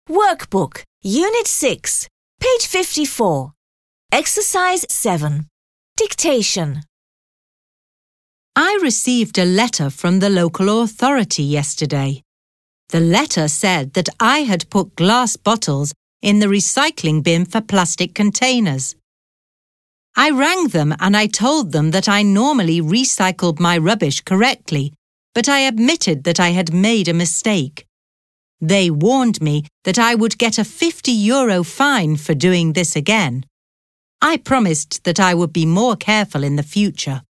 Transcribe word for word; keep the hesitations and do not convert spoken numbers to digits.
Workbook, Unit six, page fifty-four. Exercise seven. Dictation. I received a letter from the local authority yesterday. The letter said that I had put glass bottles in the recycling bin for plastic containers. I rang them and I told them that I normally recycled my rubbish correctly, but I admitted that I had made a mistake. They warned me that I would get a fifty euro fine for doing this again. I promised that I would be more careful in the future.